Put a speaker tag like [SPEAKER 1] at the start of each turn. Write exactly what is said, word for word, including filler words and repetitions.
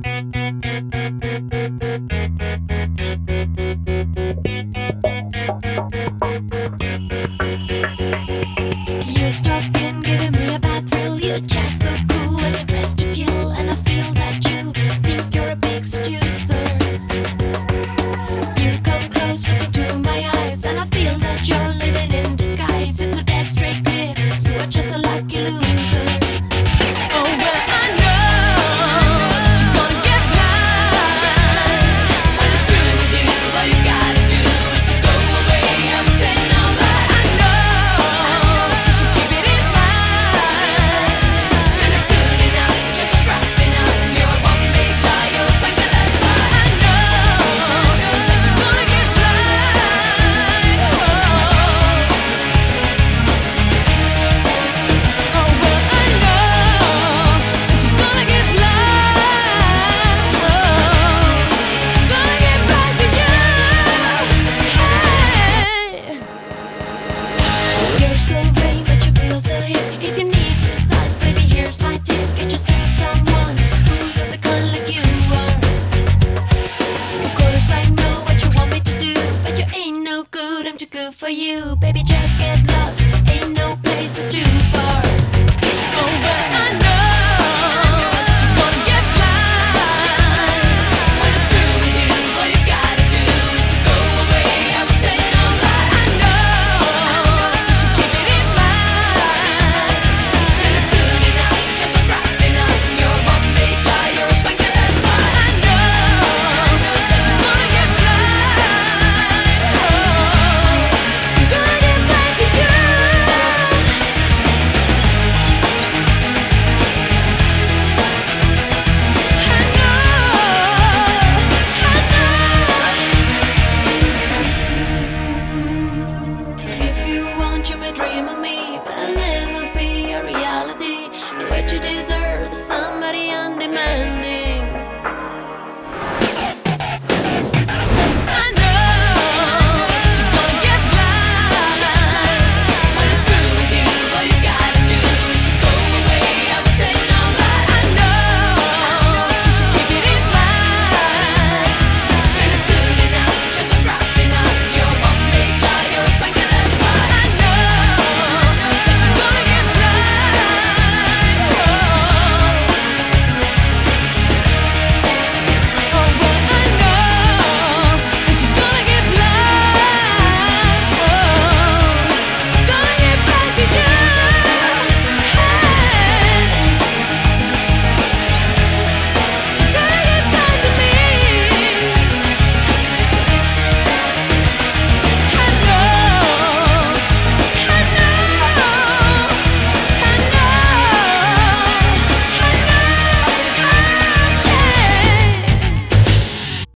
[SPEAKER 1] You stuck in giving me a bad thrill. You're just so cool and you're dressed to kill. And I feel that you think you're a big seducer. You come close, look into my eyes, and I feel that you're living in disguise. It's a death straight clear. You are just a lucky loser. Oh well, I know that you're gonna get blind. When I'm through with you, all you gotta do is to go away. I'm telling all that I know. You should keep it in mind. You're not good enough, just not rough enough. You're a one big lie, you're a spanker, that's why I know that you're gonna get blind. Oh, oh well, I know that you're gonna get blind. Oh, gonna get blind to you. Hey. You're so vain, but you feel so hip. If you need results, maybe here's my tip. Get yourself someone who's of the kind like you are. Of course I know what you want me to do, but you ain't no good, I'm too good for you. Baby, just